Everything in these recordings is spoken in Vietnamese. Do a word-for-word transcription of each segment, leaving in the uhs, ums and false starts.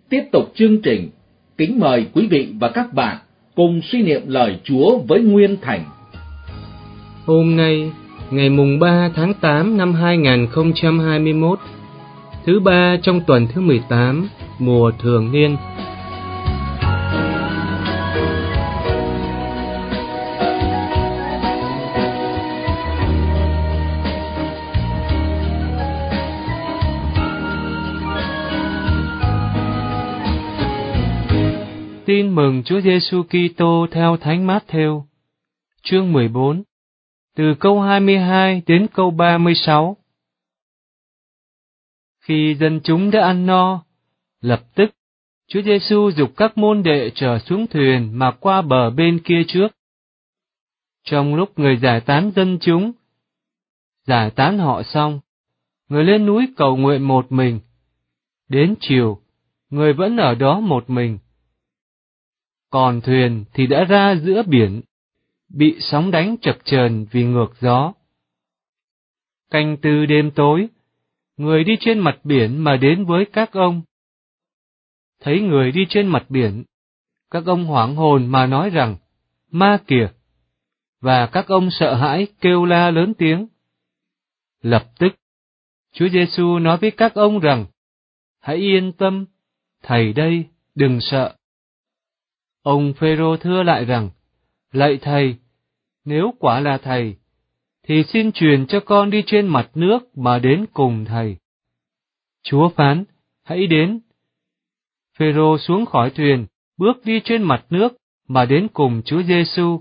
tiếp tục chương trình, kính mời quý vị và các bạn cùng suy niệm lời Chúa với Nguyên Thành. Hôm nay, ngày mùng ba tháng tám năm hai nghìn không trăm hai mươi mốt, thứ ba trong tuần thứ mười tám, mùa thường niên. Tin mừng Chúa Giêsu Kitô theo Thánh Mát-thêu, chương mười bốn, từ câu hai mươi hai đến câu ba mươi sáu. Khi dân chúng đã ăn no, lập tức Chúa Giêsu giục các môn đệ trở xuống thuyền mà qua bờ bên kia trước. Trong lúc người giải tán dân chúng, giải tán họ xong, người lên núi cầu nguyện một mình. Đến chiều, người vẫn ở đó một mình. Còn thuyền thì đã ra giữa biển, bị sóng đánh chập chờn vì ngược gió. Canh tư đêm tối, người đi trên mặt biển mà đến với các ông. Thấy người đi trên mặt biển, các ông hoảng hồn mà nói rằng, ma kìa! Và các ông sợ hãi kêu la lớn tiếng. Lập tức, Chúa Giêsu nói với các ông rằng, hãy yên tâm, Thầy đây, đừng sợ. Ông Phêrô thưa lại rằng, lạy Thầy, nếu quả là Thầy, thì xin truyền cho con đi trên mặt nước mà đến cùng Thầy. Chúa phán, hãy đến. Phêrô xuống khỏi thuyền, bước đi trên mặt nước mà đến cùng Chúa Giêsu.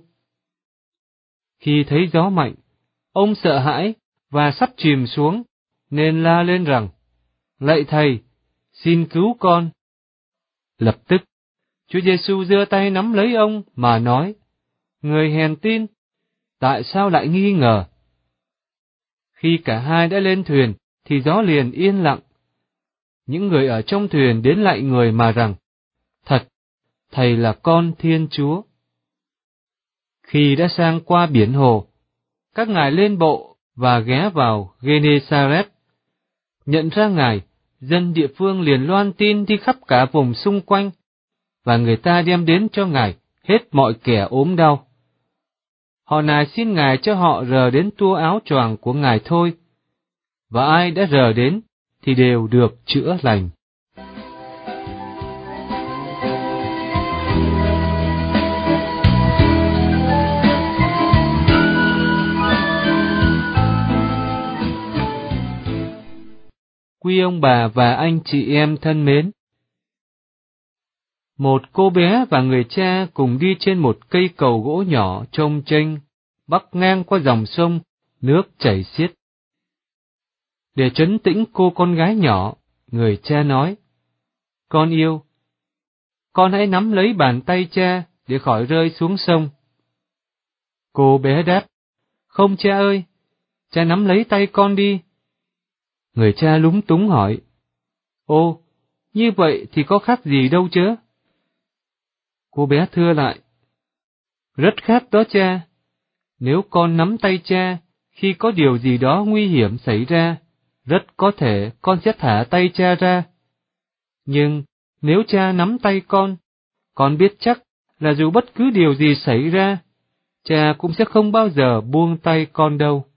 Khi thấy gió mạnh, ông sợ hãi và sắp chìm xuống, nên la lên rằng, lạy Thầy, xin cứu con. Lập tức, Chúa Giêsu giơ tay nắm lấy ông mà nói, người hèn tin, tại sao lại nghi ngờ? Khi cả hai đã lên thuyền, thì gió liền yên lặng. Những người ở trong thuyền đến lạy người mà rằng, thật, Thầy là con Thiên Chúa. Khi đã sang qua biển hồ, các ngài lên bộ và ghé vào Genesaret. Nhận ra ngài, dân địa phương liền loan tin đi khắp cả vùng xung quanh, và người ta đem đến cho ngài hết mọi kẻ ốm đau. Họ nài xin ngài cho họ rờ đến tua áo choàng của ngài thôi, và ai đã rờ đến thì đều được chữa lành. Quý ông bà và anh chị em thân mến, một cô bé và người cha cùng đi trên một cây cầu gỗ nhỏ trông chênh, bắc ngang qua dòng sông, nước chảy xiết. Để trấn tĩnh cô con gái nhỏ, người cha nói, con yêu, con hãy nắm lấy bàn tay cha để khỏi rơi xuống sông. Cô bé đáp, không cha ơi, cha nắm lấy tay con đi. Người cha lúng túng hỏi, ô, như vậy thì có khác gì đâu chứ? Cô bé thưa lại, rất khác đó cha. Nếu con nắm tay cha, khi có điều gì đó nguy hiểm xảy ra, rất có thể con sẽ thả tay cha ra. Nhưng nếu cha nắm tay con, con biết chắc là dù bất cứ điều gì xảy ra, cha cũng sẽ không bao giờ buông tay con đâu.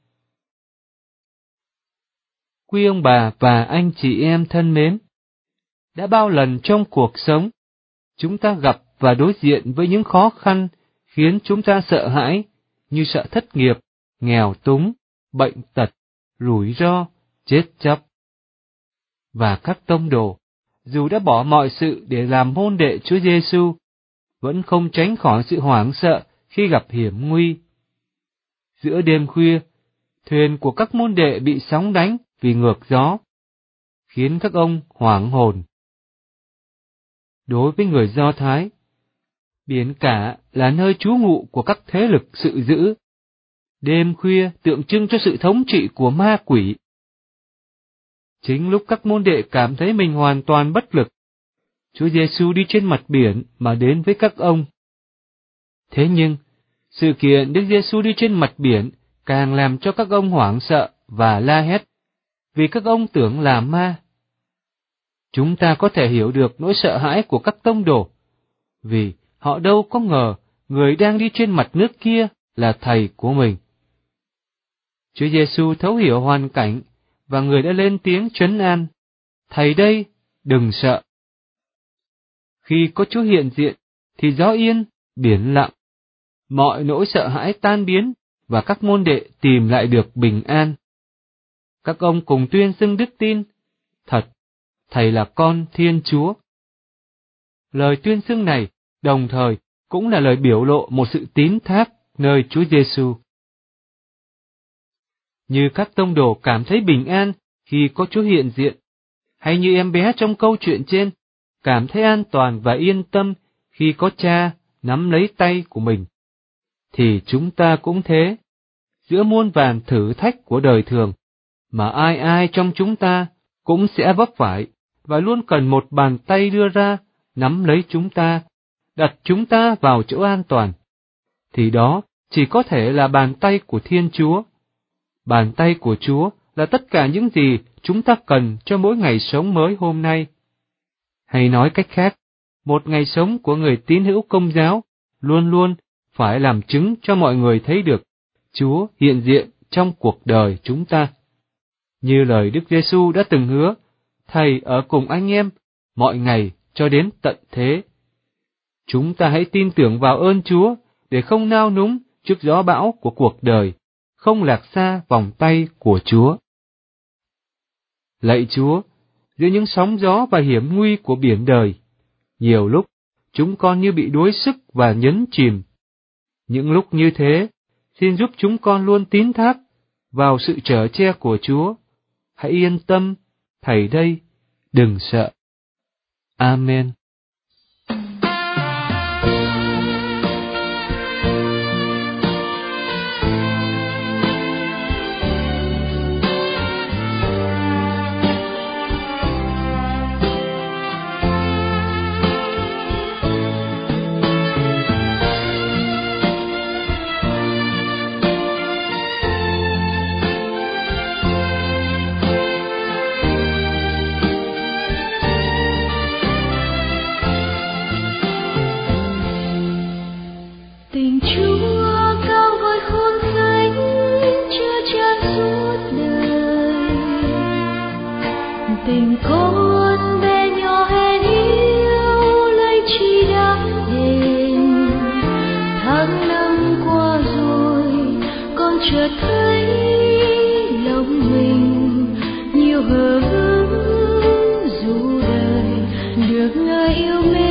Quý ông bà và anh chị em thân mến, đã bao lần trong cuộc sống, chúng ta gặp và đối diện với những khó khăn khiến chúng ta sợ hãi, như sợ thất nghiệp, nghèo túng, bệnh tật, rủi ro, chết chóc. Và các tông đồ, dù đã bỏ mọi sự để làm môn đệ Chúa Giêsu, vẫn không tránh khỏi sự hoảng sợ khi gặp hiểm nguy. Giữa đêm khuya, thuyền của các môn đệ bị sóng đánh vì ngược gió, khiến các ông hoảng hồn. Đối với người Do Thái, biển cả là nơi trú ngụ của các thế lực sự dữ. Đêm khuya tượng trưng cho sự thống trị của ma quỷ. Chính lúc các môn đệ cảm thấy mình hoàn toàn bất lực, Chúa Giêsu đi trên mặt biển mà đến với các ông. Thế nhưng, sự kiện Đức Giêsu đi trên mặt biển càng làm cho các ông hoảng sợ và la hét, vì các ông tưởng là ma. Chúng ta có thể hiểu được nỗi sợ hãi của các tông đồ, vì họ đâu có ngờ người đang đi trên mặt nước kia là thầy của mình. Chúa Giêsu thấu hiểu hoàn cảnh và người đã lên tiếng trấn an: "Thầy đây, đừng sợ." Khi có Chúa hiện diện thì gió yên, biển lặng, mọi nỗi sợ hãi tan biến và các môn đệ tìm lại được bình an. Các ông cùng tuyên xưng đức tin: "Thật, Thầy là con Thiên Chúa." Lời tuyên xưng này đồng thời cũng là lời biểu lộ một sự tín thác nơi Chúa Giêsu. Như các tông đồ cảm thấy bình an khi có Chúa hiện diện, hay như em bé trong câu chuyện trên, cảm thấy an toàn và yên tâm khi có Cha nắm lấy tay của mình, thì chúng ta cũng thế. Giữa muôn vàn thử thách của đời thường, mà ai ai trong chúng ta cũng sẽ vấp phải, và luôn cần một bàn tay đưa ra, nắm lấy chúng ta, đặt chúng ta vào chỗ an toàn, thì đó chỉ có thể là bàn tay của Thiên Chúa. Bàn tay của Chúa là tất cả những gì chúng ta cần cho mỗi ngày sống mới hôm nay. Hay nói cách khác, một ngày sống của người tín hữu Công giáo luôn luôn phải làm chứng cho mọi người thấy được Chúa hiện diện trong cuộc đời chúng ta. Như lời Đức Giêsu đã từng hứa, Thầy ở cùng anh em mọi ngày cho đến tận thế. Chúng ta hãy tin tưởng vào ơn Chúa để không nao núng trước gió bão của cuộc đời, không lạc xa vòng tay của Chúa. Lạy Chúa, giữa những sóng gió và hiểm nguy của biển đời, nhiều lúc chúng con như bị đuối sức và nhấn chìm. Những lúc như thế, xin giúp chúng con luôn tín thác vào sự chở che của Chúa. Hãy yên tâm, Thầy đây, đừng sợ. Amen. Tình Chúa cao gọi khôn khánh, chưa chan suốt đời. Tình con bé nhỏ hèn yếu, lấy chi đáng đền. Tháng năm qua rồi, con chợt thấy lòng mình nhiều hờ hững, dù đời được người yêu mến.